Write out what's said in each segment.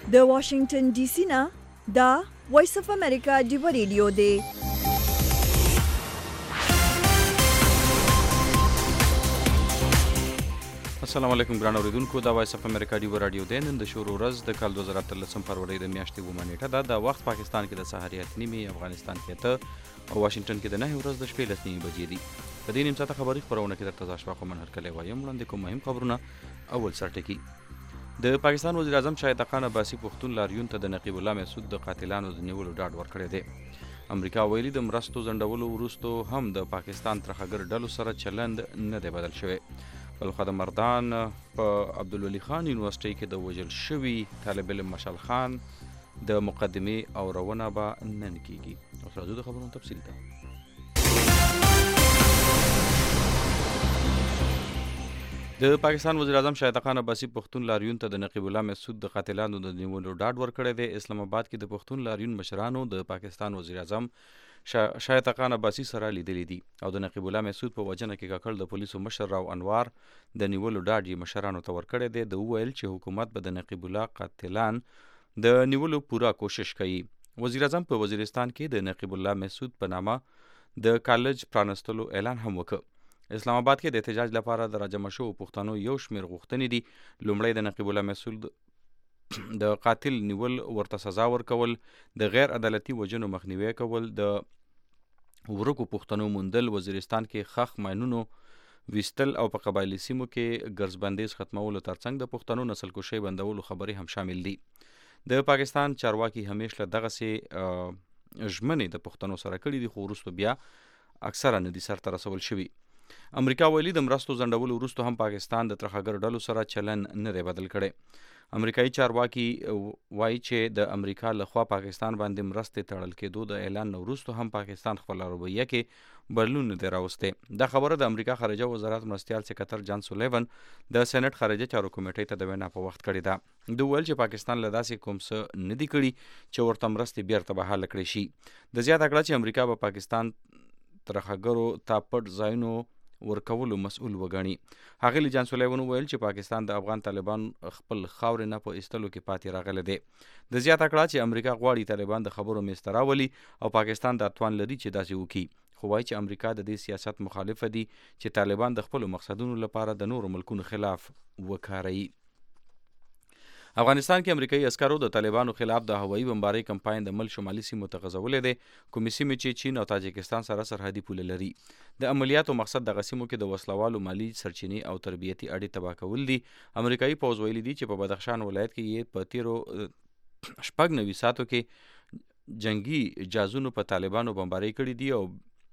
د واشنگټن ډي سي نه دا وایس اف امریکا ډیو ریډیو دی. السلام علیکم ګران اوریدونکو، دا وایس اف امریکا ډیو رادیو دی. نن د شروع ورځ د کال 2013 فروری د میاشتې 2 نیټه ده. د وخت پاکستان کې د سحر 8:30، افغانستان کې 8 او واشنگټن کې د 9 ورځ د شپې 10 بجې دي. په دې نیم ساعته خبري خبرونه کې درته ځاشوا خو من هرکلی وایم. وړاندې کوم مهم خبرونه. اول سرټکی د پاکستان وزیر اعظم شاهد خان عباسي پښتون لاریون ته د نقیب الله مسعود د قاتلانو د نیولو ډاډ ورکړی دی. امریکا ویلي د مرستو ځنډولو وروسته هم د پاکستان ترخګر ډلو سره چلند نه دی بدل شوی. بلخوا د مردان په عبدالولي خان یونیورسيټي کې د وژل شوي طالب علم مشال خان د مقدمې او رونه به نن کیږي. اوس راځو د خبرونو تفصیل ته. د پاکستان وزیر اعظم شاهد خان عباسي پښتون لاریون ته د نقیب الله مسعود د قاتلانو د نیولو ډاډ ورکړی دی. اسلام آباد کې د پښتون لاریون مشرانو د پاکستان وزیر اعظم شاهد خان عباسي سره لیدلی دي او د نقیب الله مسعود په وجنه کې کاکړ د پولیسو مشر راو انوار د نیولو ډاډ یې مشرانو ته ورکړی دی. د وویل چې حکومت به د نقیب الله قاتلان د نیولو پوره کوشش کوي. وزیر اعظم په وزیرستان کې د نقیب الله مسعود په نامه د کالج پرانستلو اعلان هم وکړ. اسلام آباد کې د احتجاج لپاره د راجمع شوو پښتنو یو شمېر غوښتنې دي. لومړی د نقیب الله مسعود د قاتل نیول، ورته سزا ورکول، د غیر عدالتي وژنو مخنیوی کول، د ورکو پښتنو موندل، وزیرستان کې خښ ماینونو ویستل او په قبایلي سیمو کې ګرځبندیز ختمولو ترڅنګ د پښتنو نسل کشۍ بندولو خبرې هم شامل دي. د پاکستان چارواکي همیشه له دغسې ژمنې د پښتنو سره کړي دي، خو وروسته بیا اکثره نه دي سرته رسول شوي. امریکا ویلي د مرستو ځنډولو وروسته هم پاکستان د ترخګر ډلو سره چلن نه دی بدل کړی. امریکایي چارواکي وایي چې د امریکا لخوا پاکستان باندې مرستې تړل کېدو د اعلان نه وروسته هم پاکستان خپله رویه کې بدلون نه دی راوستی. دا خبره د امریکا خارجه وزارت مرستیال سکرتر جان سولیون د سېنټ خارجه چارو کمیټې ته د وینا په وخت کړې ده. دوی ویل چې پاکستان له داسې کوم څه نه دي کړي چې ورته مرستې بیرته بحاله کړی شي. د زیاته کړه چې امریکا به پاکستان ترخګرو ته پټ ځایونو ورکولو مسؤل وګڼي. ښاغلي جان سولیون ویل چې پاکستان د افغان طالبان خپل خاورې نه په ایستلو کې پاتې راغلی دی. د زیاته کړه چې امریکا غواړي طالبان د خبرو میز ته راولي او پاکستان د توان لري چې داسې وکړي، خو وایي چې امریکا د دې سیاست مخالفه دي چې طالبان د خپلو مقصدونو لپاره د نورو ملکونو خلاف وکاروي. افغانستان کې امریکایي عسکرو د طالبانو خلاف د هوایي بمبارۍ کمپاین د ملک شمالي سیمو ته غځولی دی، کومې سیمې چې چین او تاجکستان سره سرحدي پوله لري. د عملیاتو مقصد دغه سیمو کې د وسلوالو مالي سرچینې او تربیتي اړې تباه کول دي. امریکایي پوځ ویلي دي چې په بدخشان ولایت کې یې په تیرو 96 ساعتو کې جنگي جازونو په طالبانو بمبارۍ کړي دي او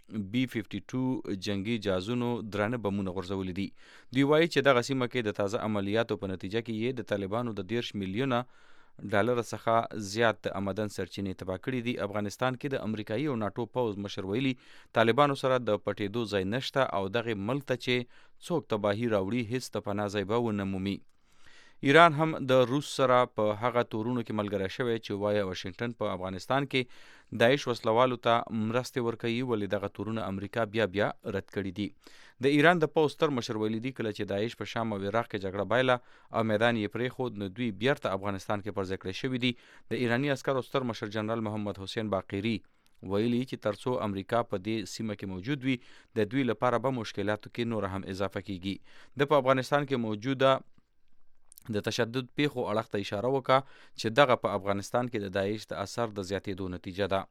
B-52 جنگي جازونو درانه بمونه غورځولي دي. دوی وایي چې دغه سیمه کې د تازه عملیاتو په نتیجه کې یې د طالبانو د 10 میلیونه ډالر څخه زیات د آمدن سرچینې تباه کړي دي. افغانستان کې د امریکایي او ناټو پوځ مشر ویلي طالبانو سره د پټېدو ځای نشته او دغه ملک ته چې څوک تباهي راوړي هیڅ د پناه ځای به ونه مومي. ایران هم د روس سره په هغه تورونو کې ملګری شوی چې وایي واشنگټن په افغانستان کې داعش وسلوالو ته مرستې ورکوي، ولې دغه تورونه امریکا بیا رد کړي دي. د ایران د پوځ ستر مشر ویلي دي کله چې داعش په شام او عراق کې جګړه بایله او میدان یې پرېښود نو دوی بیرته افغانستان کې پرځای کړی شوي دي. د ایراني عسکرو ستر مشر جنرال محمد حسین باقری ویلي چې ترڅو امریکا په دې سیمه کې موجود وي د دوی لپاره به مشکلاتو کې نور هم اضافه کیږي. د په افغانستان کې موجوده د تشدد پیښو اړخ ته اشاره وکړه چې دغه په افغانستان کې د داعش د اثر د زیاتېدو نتیجه ده.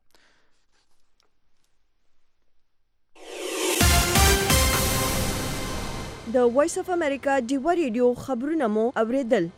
د وایس اف امریکا ډیو ریډیو خبرونه مو اوریدل.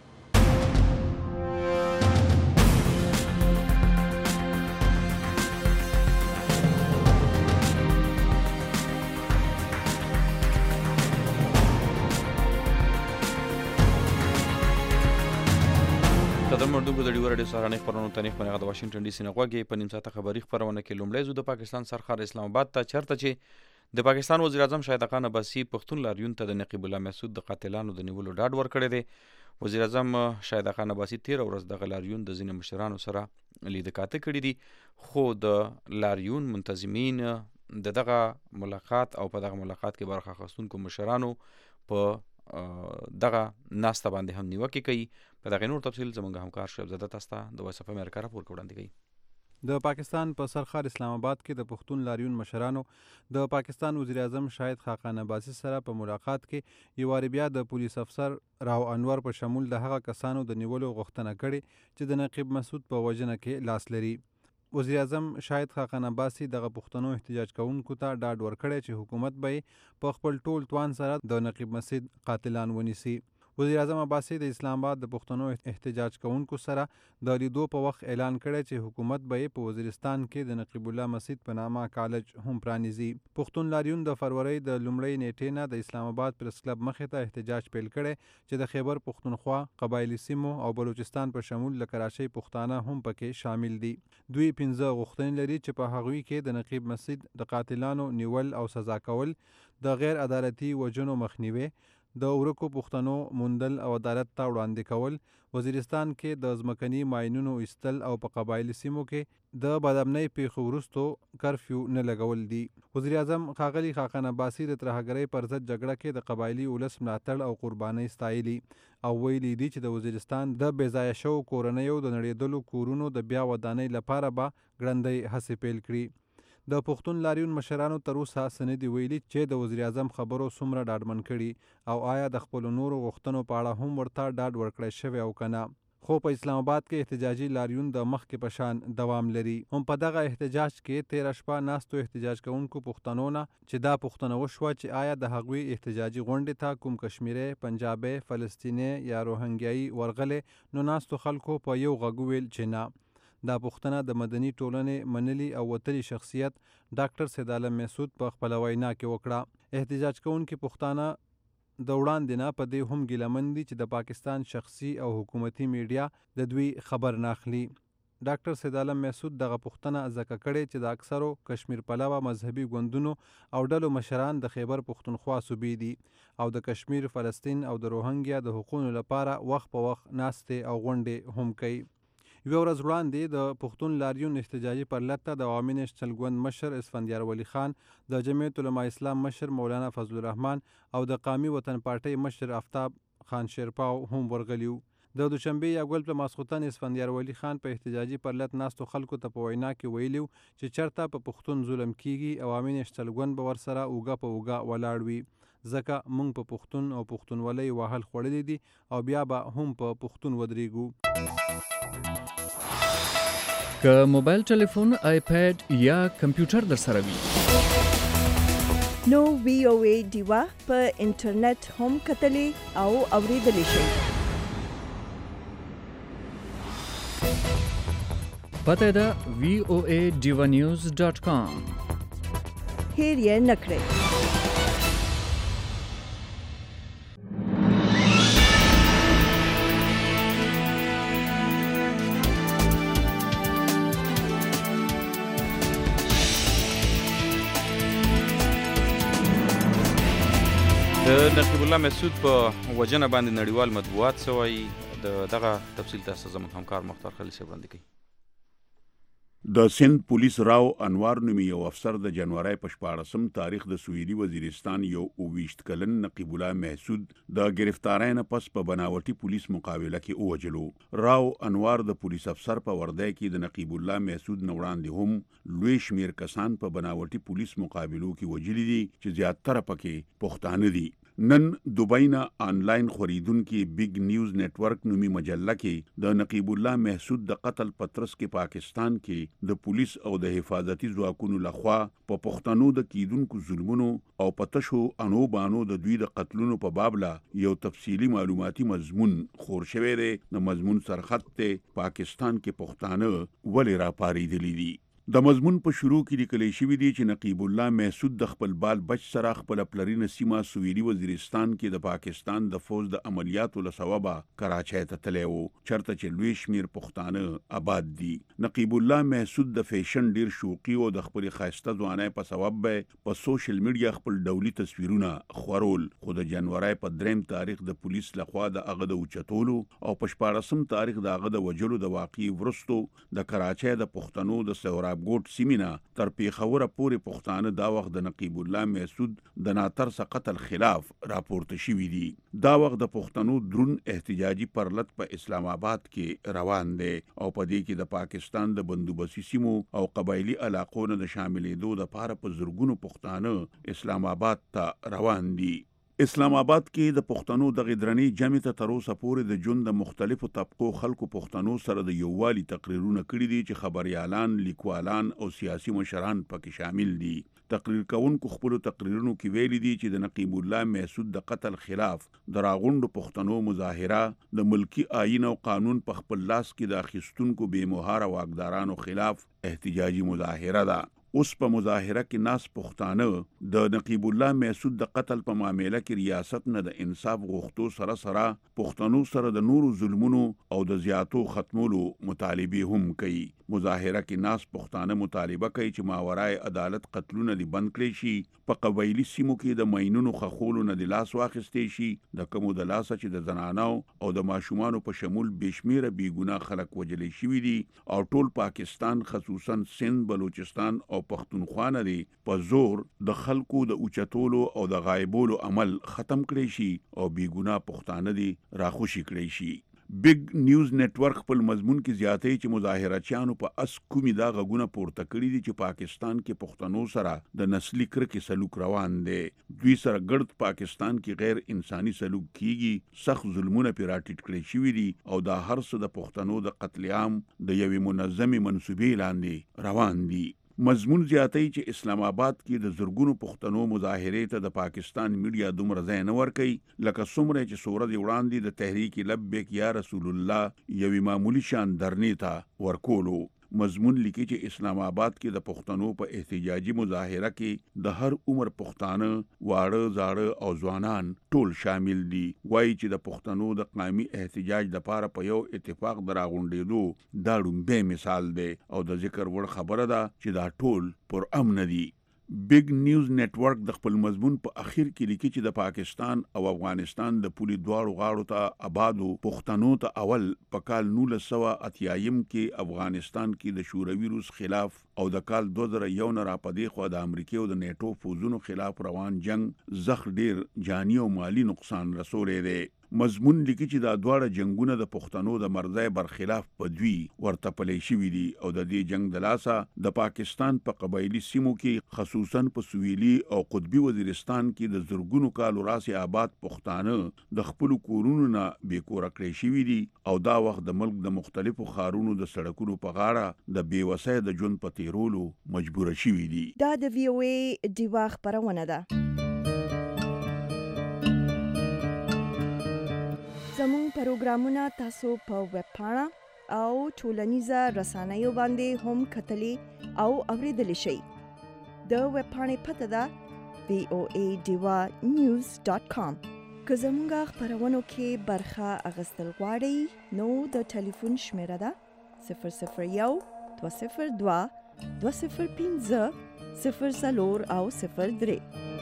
قدر مردونکو د ډیو راډیو سهارنۍ خپرونو ته نیغ د واشنګټن ډي سي نه غوږی. په نیم ساعته خبري خپرونه کې لومړی ځو د پاکستان سرخار اسلام آباد ته، چېرته چې د پاکستان وزیر اعظم شاهد خان عباسي پښتون لاریون ته د نقیب الله مسعود د قاتلانو د نیولو ډاډ ورکړی دی. وزیر اعظم شاهد خان عباسي 13 ورځ دغه لاریون د ځینې مشرانو سره لیده کاته کړي دي، خو د لاریون منتظمین د دغه ملاقات او په دغه ملاقات کې برخه اخیستونکو مشرانو په دغه ناسته باندې هم نیوکې کوي. په دغه نور تفصیل زموږ همکار شعیب زاده تاسو ته د وایس اف امریکا راپور وړاندې کوي. د پاکستان په سرخار اسلام آباد کې د پښتون لاریون مشرانو د پاکستان وزیر اعظم شاهد خاقان عباسي سره په ملاقات کې یو وار بیا د پولیس افسر راو انور په شمول د هغه کسانو د نیولو غوښتنه کړې چې د نقیب مسعود په وژنه کې لاس لري. وزیر اعظم شاهد خاقان عباسي دغه پښتنو احتجاج کوونکو ته ډاډ ورکړی چې حکومت به په خپل ټول توان سره د نقیب مسعود قاتلان ونیسي. وزیر اعظم عباسي د اسلام آباد د پښتنو احتجاج کوونکو سره د لیدو په وخت اعلان کړی چې حکومت به په وزیرستان کې د نقیب الله مسعود په نامه کالج هم پرانیزي. پښتون لاریون د فروری د لومړۍ نیټې نه د اسلام آباد پریس کلب مخې ته احتجاج پیل کړی چې د خیبر پښتونخوا قبایلی سیمو او بلوچستان په شمول د کراچۍ پښتانه هم پکې شامل دي. دوی 15 غوښتنې لري چې په هغوی کې د نقیب مسعود د قاتلانو نیول او سزا کول، د غیر عدالتي وژنو مخنیوي، د ورکو پښتنو موندل او عدالت ته وړاندې کول، وزیرستان کې د ځمکني ماینونو ایستل او په قبایلی سیمو کې د بدامنۍ پیښو وروستو کرفیو نه لګول دي. وزیر اعظم ښاغلي خاقان عباسي د ترهګرۍ پر ضد جګړه کې د قبایلی ولس ملاتړ او قربانۍ ستایلي او ویلي دي چې د وزیرستان د بې ځایه شوو کورنیو د نړېدلو کورونو د بیا ودانۍ لپاره به ګړندۍ هڅې پیل کړي. د پښتون لاریون مشرانو تر اوسه څه نه دي ویلي چې د وزیر اعظم خبرو څومره ډاډمن کړي او آیا د خپلو نورو غوښتنو په اړه هم ورته ډاډ ورکړی شوی او که نه. خو په اسلام آباد کې احتجاجي لاریون د مخکې په شان دوام لري. هم په دغه احتجاج کې 13 شپه ناستو احتجاج کوونکو پښتنو نه چې دا پوښتنه وشوه چې آیا د هغوی احتجاجي غونډې ته کوم کشمیری، پنجابی، فلسطینی یا روهنګیایي ورغلی، نو ناستو خلکو په یو غږ ویل چې نه. دا پوښتنه د مدني ټولنې منلي او وتلي شخصیت ډاکټر سید عالم مسعود په خپله وینا کې وکړه. احتجاج کوونکي پښتانه د وړاندې نه په دې هم ګیلمن دي چې د پاکستان شخصي او حکومتي میډیا د دوی خبر نه اخلي. ډاکټر سید عالم مسعود دغه پوښتنه ځکه کړې چې د اکثرو کشمیر پلوه مذهبي ګوندونو او ډلو مشران د خیبر پښتونخوا صوبې دي او د کشمیر، فلسطین او د روهنګیا د حقوقو لپاره وخت په وخت ناستې او غونډې هم کوي. یوه ورځ وړاندې د پښتون لاریون احتجاجي پرلت ته د عوامي نیشنل ګوند مشر اسفندیار ولی خان، د جمعیت علماء اسلام مشر مولانا فضل الرحمن او د قومي وطن پارټۍ مشر آفتاب خان شیرپاو هم ورغلي وو. د دوشنبې یا ګل په ماسخوتن اسفندیار ولی خان په احتجاجي پرلت ناستو خلکو ته په وینا کې ویلي چې چرته په پښتون ظلم کیږي عوامي نیشنل ګوند به ورسره اوږه په اوږه ولاړ وي، ځکه موږ په پښتون او پښتونولۍ وهل خوړلي دي او بیا به هم په پښتون ودرېږو. که موبایل ټلیفون، آیپیډ یا کمپیوټر در سره وي نو VOA ډیوا په انټرنیټ هم کتلی او اوریدلی شئ. پته ده voaDivanews.com. هیر یې نه کړئ. د نقیب الله مسعود په وژنه باندې نړیوال مطبوعات څه وایي، دغه تفصیل تاسو زموږ همکار مختار خلیل صاحب وړاندې کوي. د سند پولیس راو انوار نومي یو افسر د جنوري په 14 تاریخ د سویلي وزیرستان یو 28 کلن نقیب الله مسعود د گرفتارۍ نه پس په بناوټي پولیس مقابله کې ووجلو. راو انوار د پولیس افسر په وردی کې د نقیب الله مسعود نه وړاندې هم لوی شمیر کسان په بناوټي پولیس مقابلو کې وجلي دي چې زیاتره پکې پښتانه دي. نن دوبۍ نه آنلاین خوریدونکي بیگ نیوز نتورک نومي مجله کې د نقیب الله مسعود د قتل پترس کې پاکستان کې د پولیس او د حفاظتي ځواکونو لخوا په پښتنو د کیدونکو ظلمونو او پتشو انو بانو د دوی د قتلونو په باب لا یو تفصیلی معلوماتي مضمون خور شوی دی. د مضمون سرخط ته پاکستان کې پښتانه ولې را پاریدلی دي. د مضمون په شروع کې لیکل شوی دی چې نقیب الله مسعود د خپل بال بچ سره خپل پلرینه سیمه سویلي وزیرستان کې د پاکستان د فوج د عملیاتو له سببه کراچۍ ته تللی و، چرته چې لوی شمیر پښتانه آباد دي. نقیب الله مسعود د فیشن ډیر شوقي او د خپل ښایسته ځوانۍ په سبب په سوشل میډیا خپل ډولي تصویرونه خورول، خو د جنوري په 3 تاریخ د پولیس لخوا د هغه د اوچتولو او په 14 تاریخ د هغه د وجلو د واقعي ورستو د کراچۍ د پښتنو د سوراب ګوټ سیمینا تر پیښور پورې پښتانه دا وخت د نقیب الله محسود د ناترس قتل خلاف راپورته شوی دي. دا وخت د پښتنو درون احتجاجي پرلط په اسلام آباد کې روان دی او په دې کې د پاکستان د بندوبستي سیمو او قبایلی علاقو نه د شاملېدو لپاره په زرګونو پښتانه اسلام آباد ته روان دي. اسلام آباد کې د پښتنو د غدرنی جمع ته تر اوسه پورې د ژوند د مختلفو طبقو خلکو پښتنو سره د یووالي تقریرونه کړي دي چې خبريالان، لیکوالان او سیاسي مشران پکې شامل دي. تقریر کوونکو خپل تقریرونو کې ویلي دي چې د نقیب الله محسود د قتل خلاف د راغونډو پښتنو مظاهره د ملکی آئین او قانون په خپل لاس کې د اخیستونکو بے مهاره واکدارانو خلاف احتجاجي مظاهره ده. اوس په مظاهره کې ناس پښتانه د نقیب الله محسود د قتل په معاملې کې ریاست نه د انصاف غوښتو سره پښتنو سره د نورو ظلمونو او د زیاتو ختمولو مطالبه هم کوي. مظاهره کې ناس پښتانه مطالبه کوي چې ماورای عدالت قتلونه دي بند کړي شي، په قبایلی سیمو کې د ماینونو خخولو نه د لاس واخیستې شي، د کومو د لاس چې د زنانو او د ماشومانو په شمول بشمیره بیګناه خلک وجلې شوي دي او ټول پاکستان خصوصا سند، بلوچستان او پښتونخوا نه دی په زور د خلکو د اوچتولو او د غایبولو عمل ختم کړي شي او بیګناه پښتانه دي راخوشي کړي شي. بیگ نیوز نیټورک خپل مضمون کې زیاتې چې مظاهرچیانو په اس کومي دا غږونه پورته کړي دي چې پاکستان کې پښتنو سره د نسلی کرکې سلوک روان دی. دوی سره ګرد پاکستان کې غیر انساني سلوک کیږي، سخت ظلمونه پرې راټیټ کړي شوي دي او دا هر څه د پښتنو د قتل عام د یوې منظمې منسوبې لاندې روان دي. مضمون زیاتې چې اسلام آباد کې د زرګونو پښتنو مظاهرې ته د پاکستان میډیا دومره ځای نه ورکوي لکه څومره چې سورج وړاندې د تحریک لبیک یا رسول الله یوې معمولی شان درنې ته ورکولو. مضمون لیکي چې اسلام آباد کې د پښتنو په احتجاجي مظاهره کې د هر عمر پښتانه، واړه، زاړه او ځوانان ټول شامل دي. وایي چې د پښتنو د قومي احتجاج لپاره په یو اتفاق دراغونډېدو دا ډومبه مثال دی او د ذکر وړ خبره ده چې دا ټول پر امن دي. بیگ نیوز نیټورک د خپل مضمون په اخر کې لیکي چې د پاکستان او افغانستان د پولي دواړو غاړو ته آبادو پښتنو ته اول په کال 1980 کې افغانستان کې د شوروي روس خلاف او د کال 2001 نه راپدې خو د امریکا او د نیټو فوزونو خلاف روان جنگ زخ ډیر جانی او مالی نقصان رسولې دی. مضمون لیکي چې دا دواړه جنگونه د پښتنو د مرزای برخلاف په دوی ورته پلې شوي دي او د دې جنگ د لاسه د پاکستان په قبایلی سیمو کې خصوصا په سویلي او قطبي وزیرستان کې د زرګونو کالو راسي آباد پښتانه د خپل کورونو نه بیکوره کړی شوي دي او دا وخت د ملک د مختلفو ښارونو د سړکونو په غاړه د بیوسۍ د ژوند په تیرولو مجبور شوي دي. دا د وی او ای ډیوا خبرونه ده. زموږ پروګرامونه تاسو په ویب پاڼه او ټولنیزه رسنیو باندې هم کتلی او اوریدلی شئ. د ویب پاڼې پته ده voadivanews.com. که زموږ خبرونو کې برخه اخیستل غواړئ نو د ټلیفون شمیره ده 001 202 205 04 او 03.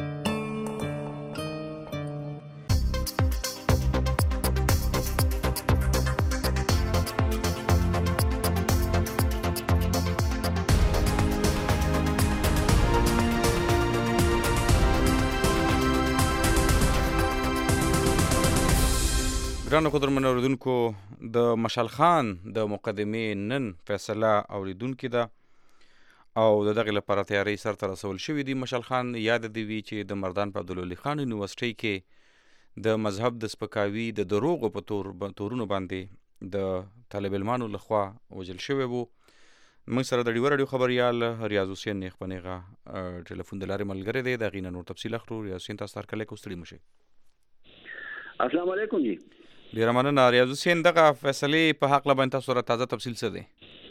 ګرانو قدرمنو اوریدونکو، د مشال خان د مقدمې نن فیصله اوریدونکې ده او د دغې لپاره تیاری سرته رسول شوي دي. مشال خان یاد دې وي چې د مردان په عبدالولي خان یونیورسټۍ کې د مذهب د سپکاوي د دروغو په تورونو باندې د طالب علمانو لخوا وژل شوی وو. موږ سره د ډیوه راډیو خبریال ریاض حسین نیغ په نیغه ټلیفون د لارې ملګری دی. د هغې نه نور تفصیل اخلو. ریاض حسین تاسو هرکلی کو ستړي مه شئ. السلام علیکم جی. ډیره مننه ریاض حسین. دغه فیصلې په حق باندې تاسو سره تازه تفصیل څه دی؟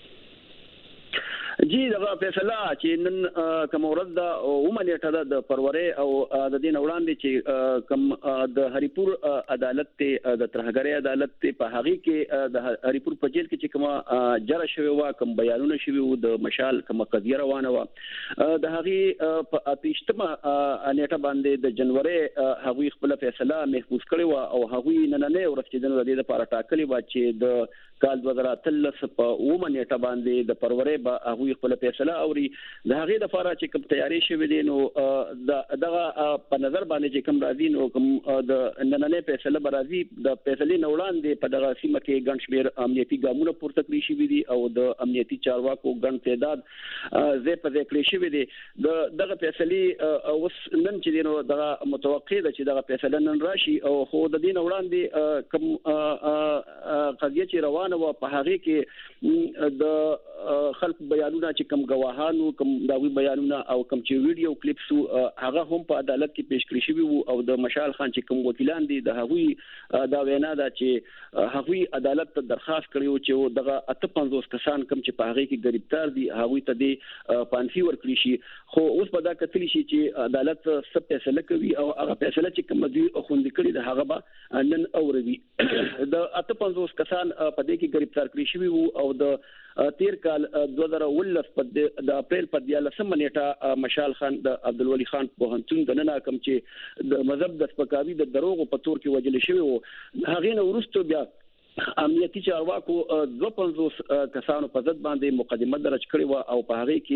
جی دغه فیصله چې نن کوم ورځ ده اومه نیټه ده د فروری او د دې نه وړاندې چې کوم د هریپور عدالت ته د ترهګرۍ عدالت ته په هغه کې د هریپور په جیل کې چې کوم جره شوی و، کوم بیانونه شوی و، د مشال کوم قضیه روانه و، د هغه په 28مه نیټه باندې د جنوري هغه خپل فیصله محفوظ کړی و او هغه نننې ورځ چې د دې لپاره ټاکلې و چې د کال 2013 په اومه نیټه باندې د فروری به هغه چې خپل فیصله اوري د هغه د لپاره چې کوم تیاری شوی دي نو دغه په نظر باندې چې کوم راځي نو کوم د نننې فیصله برازي د فیصلې نوړان دي په دغه سیمه کې ګڼ شمېر امنیتي ګامونه پورته کړی شوي دي او د امنیتي چارواکو ګڼ تعداد زه په ذکر شوی دي دغه فیصلې اوس نن چې نو دغه متوقع ده چې دغه فیصله نن راشي او خو د دین وړاندې کوم قضیه چې روانه و په هغه کې د خلک بیانونه چې کوم گواهانو کوم داوی بیانونه او کوم چې ویډیو کلیپس هغه هم په عدالت کې پیش کړی شوی وو او د مشال خان چې کوم وکیلان دي د هغوی دا وینا ده چې هغوی عدالت ته درخواست کړی چې دغه 58 کسان کوم چې په هغه کې گرفتار دي هغوی ته د پانسي ورکړي شي خو اوس په دا کتلی شي چې عدالت څه فیصله کوي او هغه فیصله چې کوم دی خوندې کړي د هغه به نن اوروي د 58 کسان په دې کې گرفتار کړي شوی وو او د تیر کال 2019 د اپریل په 14 نیټه مشال خان د عبدالولي خان پوهنتون د نن کوم چې د مذهب د سپکاوي د دروغ په تور کې وجل شوی وو هغه نو ورستو بیا امنیتي چارواکو 52 کسانو په ضد باندې مقدمه درج کړې و او په هغه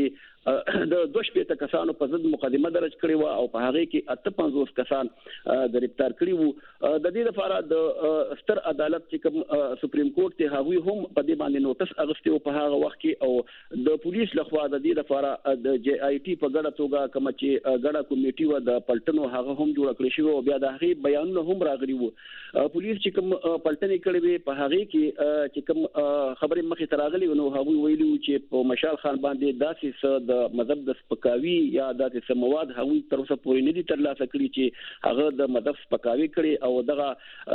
کې د 22 کسانو په ضد مقدمه درج کړې و او په هغه کې 58 کسان گرفتار کړي وو د دې لپاره د ستر عدالت چې کوم سپریم کورټ ته هغوی هم په دې باندې نوټس اغستې په هغه وخت کې او د پولیس لخوا د دې لپاره د جی آی ټي په ګډه توګه کوم چې ګډه کمیټي و د پلټنو هغه هم جوړ کړی شو او بیا د هغه بیانونه هم راغلي وو پولیس چې کوم پلټنې کړې وي په هغه کې چې کوم خبرې مخې ته راغلي نو هغه ویلي چې په مشال خان باندې داسې د مذهب د سپکاوي یا داسې مواد هغه تر اوسه پورې نه دي ترلاسه کړي چې هغه د مذهب سپکاوي کړي او دغه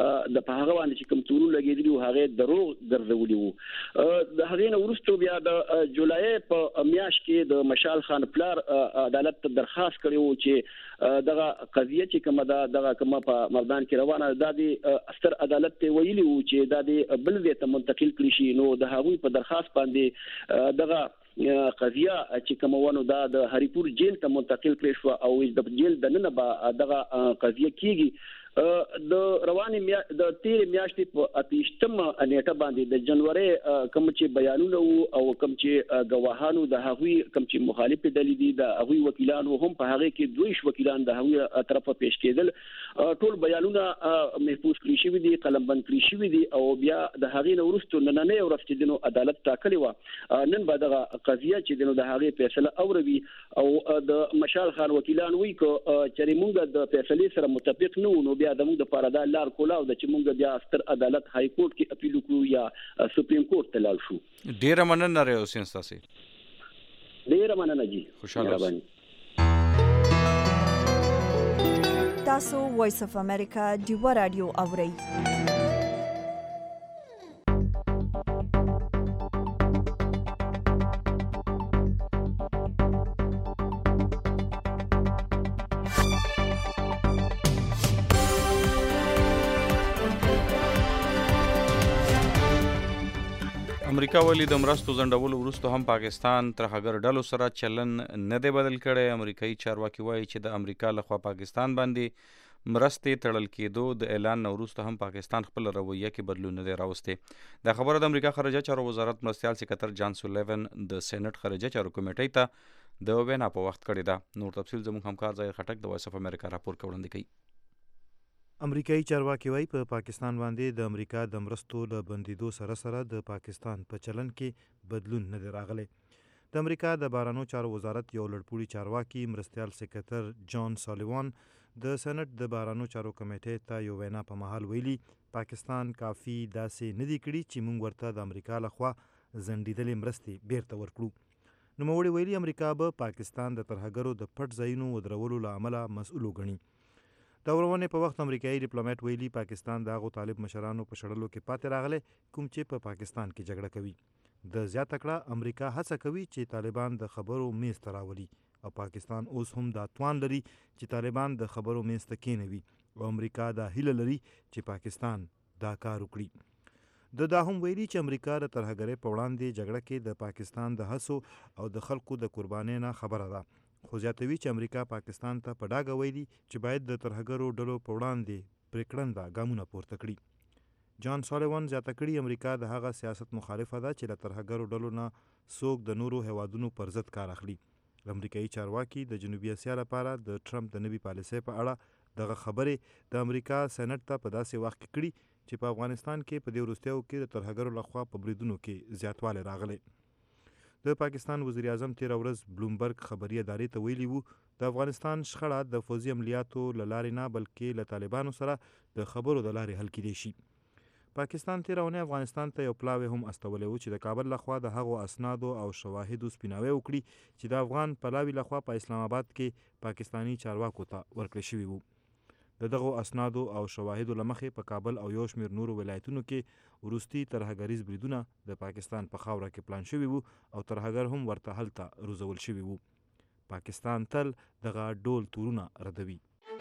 د په هغه باندې چې کوم تورو لګېدلی هغه دروغ ګرځولي وو د هغه نه وروسته بیا د جولای په میاشت کې د مشال خان پلار عدالت ته درخواست کړی وو چې دغه قضیه چې کومه دغه کومه په مردان کې روانه ده د ستر عدالت ته ویلي وو چې د بل ځای ته منتقل کړي شي نو د هغوی په درخواست باندې دغه قضیه چې کومونه د هریپور جیل ته منتقل کړي شو او د جیل د نن به دغه قضیه کیږي د رواني د تیر میاشتې په 28 نیټه باندې د جنوري کوم چې بیانونه او کوم چې گواهانو د هغوی کوم چې مخالف دي دي د هغوی وکیلانو هم په هغه کې دوی وکیلان د هغوی طرفه پیش کېدل ټول بیانونه محفوظ کړی شوی دي قلمبند کړی شوی دي او بیا د هغې نه وروسته نننې ورځ چې دنو عدالت ټاکلی و نن به دغه قضیه چې دنو د هغې فیصله اوروي او د مشال خان وکیلان وی کو چې موږ د فیصلې سره متفق نه و نو بیا د موږ د پاره د لار کولاو د چې موږ بیا ستر عدالت های کورټ کې اپیل وکړو یا سپریم کورټ ته لاړ شو ډیره مننه لري اوسین تاسو ډیره مننه جی خوشاله تاسو وایس اف امریکا دیوا رادیو اورئ امریکا ولی د مرستو ځنډولو وروسته هم پاکستان تر هغه ډلو سره چلن نه دی بدل کړی امریکایي چارواکي وایي چې د امریکا لخوا پاکستان باندې مرستې تړل کېدو د اعلان وروسته هم پاکستان خپل رویه کې بدلون نه دی راوستی دا خبره د امریکا خارجه چارو وزارت مرستیال سکرټر جان سولیون د سېنات خارجه چارو کمیټې ته د وینا په وخت کړی دا نور تفصیل زموږ همکار ظاهر خټک د وایس اف امریکا راپور وړاندې کوي امریکایي چارواکي وايي په پاکستان باندې د امریکا د مرستو له بندیدو سره سره د پاکستان په چلن کې بدلون نه دی راغلی د امریکا د بهرنیو چارو وزارت یو لړپوړي چارواکي مرستیال سکرټر جان سالیوان د سېنات د بهرنیو چارو کمیټې ته یو وینا په مهال ویلي پاکستان کافي داسې نه دی کړي چې موږ ورته د امریکا لخوا ځنډېدلې مرستې بیرته ورکړو نوموړي ویلي امریکا به پاکستان د ترهګرو د پټ ځایونو ودرولو له امله مسؤل وګڼي د ورونې په وخت امریکایي ډیپلوماټ ویلي پاکستان د هغو طالب مشرانو په شړلو کې پاتې راغلی کوم چې په پاکستان کې جګړه کوي د زیاته کړه امریکا هڅه کوي چې طالبان د خبرو میز ته راولي او پاکستان اوس هم دا توان لري چې طالبان د خبرو میز ته کېنوي او امریکا دا هیله لري چې پاکستان دا کار وکړي دا هم ویلي چې امریکا د ترهګرۍ په وړاندې جګړه کې د پاکستان د هڅو او د خلکو د قربانۍ نه خبره ده خو زیاتوي چې امریکا پاکستان ته په ډاګه ویلي چې باید د ترهګرو ډلو په وړاندې پرېکړنده ګامونه پورته کړي جان سالیوان زیاته کړي امریکا د هغه سیاست مخالفه ده چې له ترهګرو ډلو نه څوک د نورو هیوادونو پر ضد کار اخلي. امریکایي چارواکي د جنوبي اسیا لپاره د ټرمپ د نوي پالیسۍ په اړه دغه خبرې د امریکا سېنات ته په داسې وخت کې کړي چې په افغانستان کې په دې وروستیو کې د ترهګرو لخوا په بریدونو کې زیاتوالی راغلی. د پاکستان وزیر اعظم تېره ورځ بلومبرګ خبري ادارې ته ویلي وو د افغانستان شخړه د فوځي عملیاتو له لارې نه بلکې له طالبانو سره د خبرو د لارې حل کیدی شي. پاکستان تېره اونۍ افغانستان ته یو پلاوی هم استولی و چې د کابل لخوا د هغو اسنادو او شواهدو سپیناوی وکړي چې د افغان پلاوي لخوا په اسلام آباد کې پاکستانی چارواکو ته ورکړل شوي وو. د دغو اسنادو او شواهدو له مخې په کابل او یو شمېر نورو ولایتونو کې وروستي ترهګریز بریدونه د پاکستان په خاوره کې پلان شوي وو او ترهګر هم ورته هلته روزول شوي وو. پاکستان تل دغه ډول تورونه ردوي.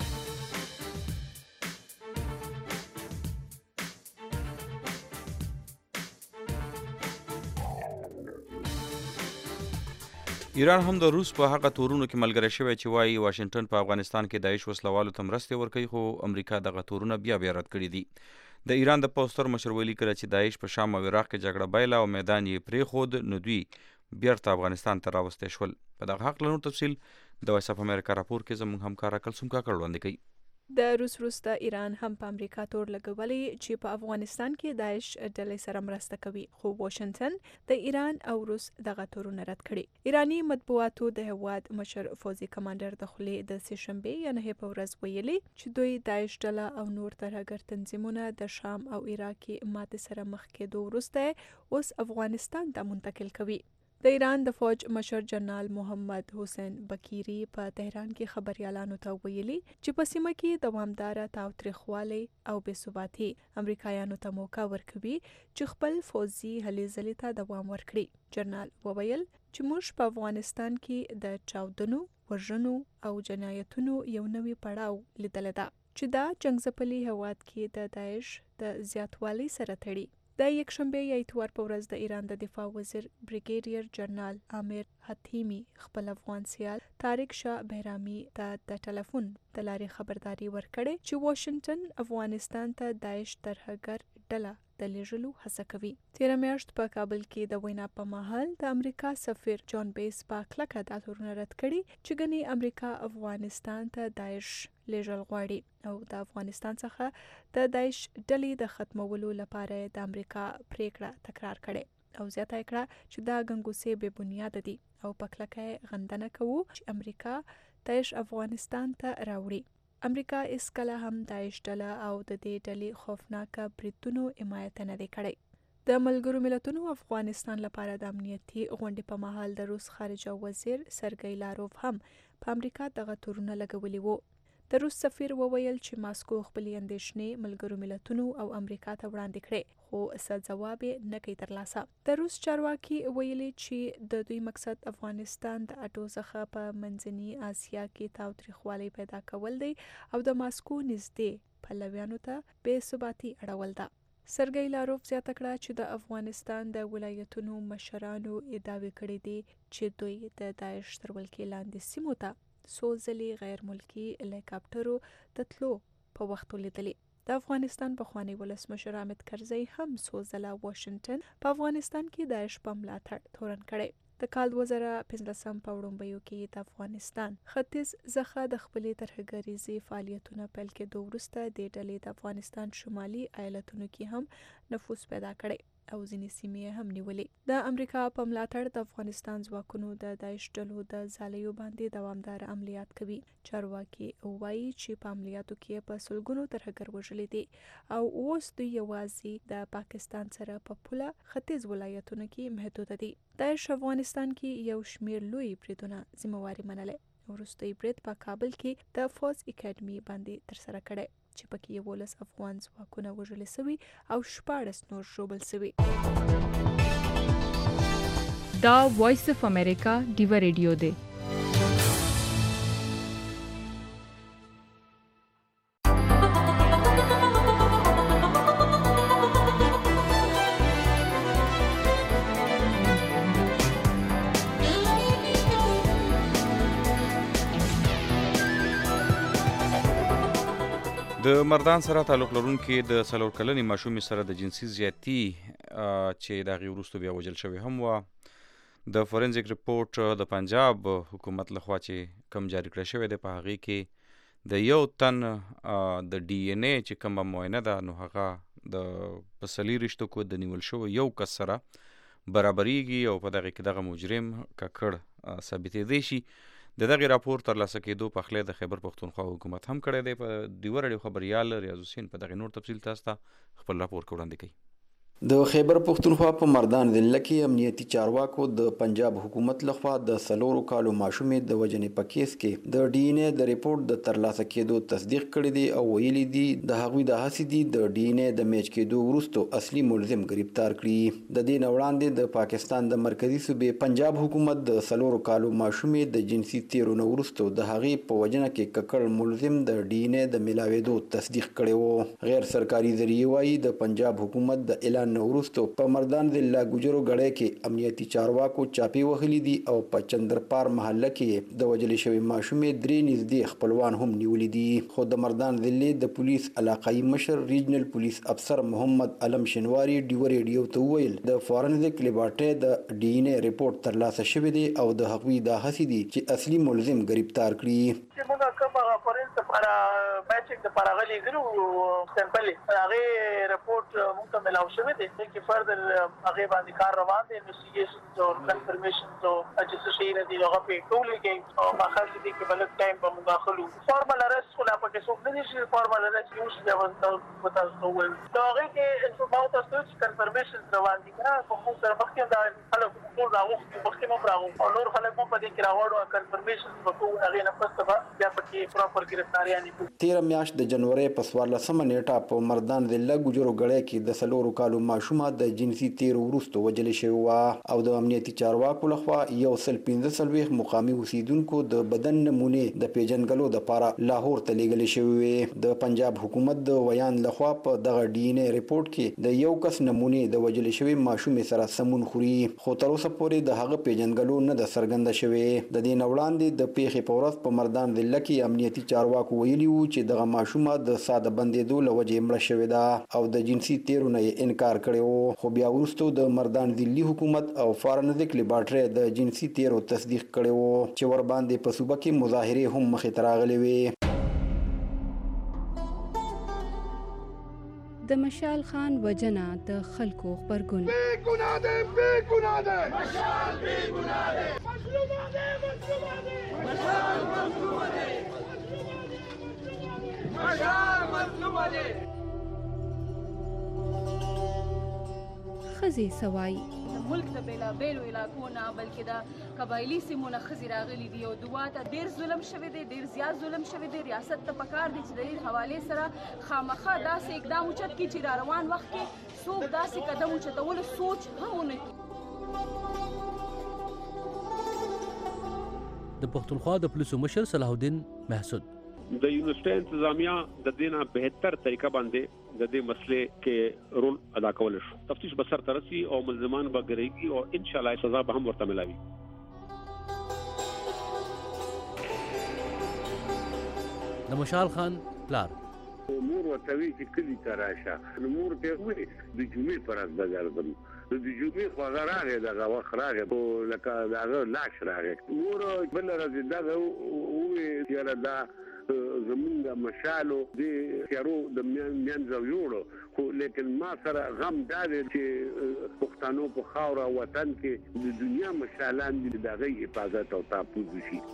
ایران هم د روس په هغه تورونو کې ملګری شوی چې وایي واشنگټن په افغانستان کې داعش وسلوالو ته مرستې ورکوي، خو امریکا دغه تورونه بیا رد کړي دي. د ایران د پوځ ستر مشر ویلي کړه چې داعش په شام او عراق کې جګړه بایله او میدان یې پرېښود، نو دوی بیرته افغانستان ته راوستی شول. په دغه هکله نور تفصیل د وایس اف امریکا راپور کې زموږ همکاره کلثوم کاکړ وړاندې کوي. د روس وروسته ایران هم په امریکا تور لګولی چې په افغانستان کې داعش ډلې سره مرسته کوي، خو واشنگټن د ایران او روس دغه تورونه رد کړي. ایرانی مطبوعاتو د هیواد مشر فوزي کمانډر د خولې د سهشنبې یعنې په ورځ ویلي چې دوی داعش ډله او نور ترهګر تنظیمونه د شام او عراق کې ماتې سره مخ کېدو وروسته اوس افغانستان ته منتقل کوي. د ایران د فوج مشر جنرال محمد حسین بکیری په تهران کې خبريالانو ته ویلي چې په سیمه کې دوامداره تاوتریخوالی او بې ثباتي امریکایانو ته موقع ورکوي چې خپل فوزي هلې ځلې ته دوام ورکړي. جنرال وویل چې موږ په افغانستان کې د چاودنو، وژنو او جنایتونو یو نوی پړاو لیدلی ده چې دا جنګ ځپلي هیواد کې د داعش د زیاتوالي سره تړي. د یکشنبه یا اتوار په ورځ د ایران د دفاع وزیر بریګیډیر جنرال عامر حتیمی خپل افغان سیال طارق شاه بهرامي ته د ټلیفون د لارې خبرداري ورکړې چې واشنگټن افغانستان ته داعش ترهګر ډله د لیږلو هڅه کوي. تیره میاشت په کابل کې د وینا په مهال د امریکا سفیر جان بیس په کلکه دا تورونه رد کړي چې ګنې امریکا افغانستان ته داعش لیږل غواړي او د افغانستان څخه د داعش ډلې د ختمولو لپاره د امریکا پریکړه تکرار کړي او زیاته کړه چې دا ګنګوسې بې بنیاده دي او په کلکه غندنه کوي چې امریکا داعش افغانستان ته راوړي. امریکا اسکله هم داعش ډله او د دې ډلې خوفناکه بریدونو حمایت نه دی کړی. د ملګرو ملتونو افغانستان لپاره د امنیتي غونډې په مهال د روس خارجه وزیر سرګی لاروف هم په امریکا دغه تورونه لګولي وو. د روس سفیر وویل چې ماسکو خپلې اندېښنې ملګرو ملتونو او امریکا ته وړاندې کړې، خو څه ځواب یې نه کوي ترلاسه. د روس چارواکي ویلي چې د دوی مقصد افغانستان د اټو څخه په منځني اسیا کې تاوتریخوالی پیدا کول دی او د ماسکو نږدې پلویانو ته بې ثباتي اړول ده. سرګی لاروف زیاته کړه چې د افغانستان د ولایتونو مشرانو ادعاوې کړې دي چې دوی د داعش تر ولکې لاندې سیمو ته څو ځلې غیر ملکي هلیکاپټرو د تلو په وخت ولیدلې. د افغانستان پخوانی ولسمشر حامد کرزي هم څو ځله واشنگټن په افغانستان کې داعش په ملاتړ تورن کړی. د کال 2015 په وړاندې کې د افغانستان ختیځ څخه د خپلې ترهګریزي فعالیتونو پیل کېدو وروسته د ډلې د افغانستان شمالي ایالتونو کې هم نفوذ پیدا کړی او ځینې سیمې هم نیولې. د امریکا په ملاتړ د افغانستان ځواکونو د داعش ډلو د ځالیو باندې دوامدار عملیات کوي. چارواکي وایي چې په عملیاتو کې په سلګونو ترهګر وژلي دي او اوس دوی یوازې د پاکستان سره په پوله ختیځ ولایتونو کې محدود دي. داعش افغانستان کې یو شمېر لوی بریدونه ذمہواري منلې. وروستی برید په کابل کې د فوز اکیډمي باندې ترسره کړی چې پکې 11 افغان ځواکونه وژل شوي او 14 نور ژوبل شوي. دا وایس اف امریکا ډیوه ریډیو دی. د مردان سره تعلق لرونکي د 4 کلنې ماشومې سره د جنسي زیاتی چې د هغې وروسته بیا وژل شوې هم وه، د فورنزیک ریپورټ د پنجاب حکومت لخوا چې کم جاری کړی شوی دی په هغې کې د یو تن د ډي ان اے چې کومه معاینه ده نو هغه د په 40 کو د نیول شوی یو کس سره برابریږي او په دغه کې دغه مجرم ککړ ثابتېدی شي. د دغه راپور ترلاسه کېدو په خله د خیبر پښتونخوا حکومت هم کړی دی. په دیوه رادیو خبریال ریاض حسین په دغه نور تفصیل تاسو ته خپل راپور وړاندې کوي. د خیبر پښتونخوا په مردان ضلع کې امنیتي چارواکو د پنجاب حکومت لخوا د 4 کالو ماشومې د وژنې په کیس کې د ډي ان اے د ریپورت د ترلاسه کېدو تصدیق کړی دی او ویلي دي د هغوی د هڅې دي د ډي ان اے د میچ کېدو وروسته اصلي ملزم گرفتار کړي. د دې نه وړاندې د پاکستان د مرکزي صوبې پنجاب حکومت د 4 کالو ماشومې د جنسي تیرو نه وروسته د هغې په وژنه کې ککړ ملزم د ډي ان اے د ملاوېدو تصدیق کړی و. غیر سرکاري ذریعې وایي د پنجاب حکومت د اعلان نه وروسته په مردان ضلع ګجرو غړی کې امنیتي چارواکو چاپی وهلي دي او په چندرپار محله کې د وژل شوی ماشومې 3 نږدې خپلوان هم نیولي دي. خو د مردان ضلع د پولیس علاقايي مشر ریجنل پولیس افسر محمد علم شنواری ډیو ریډیو ته وویل د فورنزیک لیبارټري د ډي ان اے ریپورت ترلاسه شوی دی او د هغوی د هڅې دي چې اصلي ملزم گرفتار کړي. میچنګ د پراغلي ګرو سمپل هغه رپورت موږ ته ملاو شوی دی چې فردر هغه باندې کار روان دی. انویسټیګیشن او کنفرمیشن او چې څه نه دی هغه په ټول کې او ماخذ دي کې بلد ټایم په مداخلو فارمل ارست خو لا پکې څوک نه دي چې فارمل ارست یو شی به تاسو ول دا هغه کې انفورماټ تاسو کنفرمیشن روان دي کنه په خو سره مخکې دا خلک ټول راغو مخکې مو راغو او نور خلک هم په دې کې راوړو کنفرمیشن په کوم هغه نه پسته بیا پکې پراپر گرفتاریان. 13 میاشت د جنوري په 14 نیټه په مردان ضلع ګجرو غړی کې د 4 کالو ماشومه د جنسي تیر وروسته وژل شوی و او د امنیتي چارواکو لخوا 115 مقامي اوسیدونکو د بدن نمونه د پیژنګلو لپاره لاهور ته لیږل شوی و. د پنجاب حکومت د ویان لخوا په دغه ډي ان اے ریپورت کې د یو کس نمونه د وژل شوی ماشومې سره سمون خوري خو تر اوسه پورې د هغه پیژنګلو نه د څرګنده شوی. د دې نه وړاندې د پیښې په ورځ په مردان ضلع کې امنیتي چارواکو ویلي وو چې دغه ماشومه د ساده بندېدو له وجې مړه شوې ده او د جنسي تیرو نه یې انکار کړی و. خو بیا وروسته د مردان ضلعي حکومت او فورنزیک لیبارټري د جنسي تیرو تصدیق کړی و چې ور باندې په صوبه کې مظاهرې هم مخې ته راغلې وې. د مشال خان وجنه د خلکو خبرګون بے گناہ دے مشال بے گناہ دے خزي سوای ملک د بیلابیلو علاقو نه بلکې د قبایلي سیمو نه ښځې راغلي دي او دوی ته ډېر ظلم شوی دی، ډېر زیات ظلم شوی دی. ریاست ته پکار دی چې د دې حوالې سره خامخا داسې اقدام اوچت کړي چې را روان وخت کې څوک داسې قدم اوچتولو سوچ هم ونه کړي. د پښتونخوا د پولیسو مشر صلاح الدین محسود د یونیورسيټي انتظامیه د دینه بهتر طریقه باندې د دې مسلې کې رول ادا کول شو. تفتیش به سر ترسي او ملزمان به ګرځي او ان شاء الله سزا به هم ورته ملاوي. د مشال خان پلار مور وتوی چې کلی تراشه نور ته وې د جمعې پر از بغردم د جمعې خو راغی دغه وخت راغی لکه دغه لاش راغی نور بل راځي دغه وې چې دا زمونږ مشالو د خیرو د میانځو یوړو خو لیکن ما سره غم دار چې پښتنو په خاور وطن کې د دنیا مشالان د دغه حفاظت او تحفظ شي.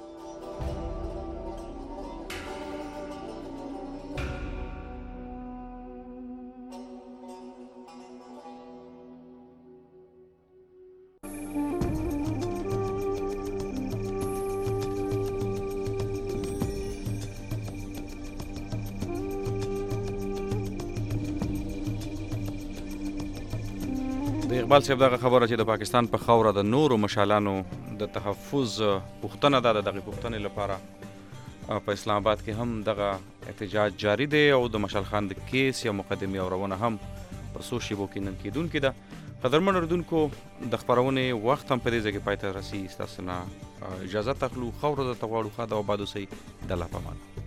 د اقبال صاحب دغه خبره چې د پاکستان په خاوره د نورو مشالانو د تحفظ پوښتنه ده، د دغه پوښتنې لپاره په اسلام آباد کې هم دغه احتجاج جاری دی او د مشال خان د کیس یا مقدمې اورونه هم په څو شیبو کې نن کېدونکې ده. قدرمن اورېدونکو د خپرونې وخت هم په دې ځای کې پای ته رسي. ستاسو نه اجازه تخلو خاوره درته غواړو. ښه ده او باد اوسئ. د الله په امان.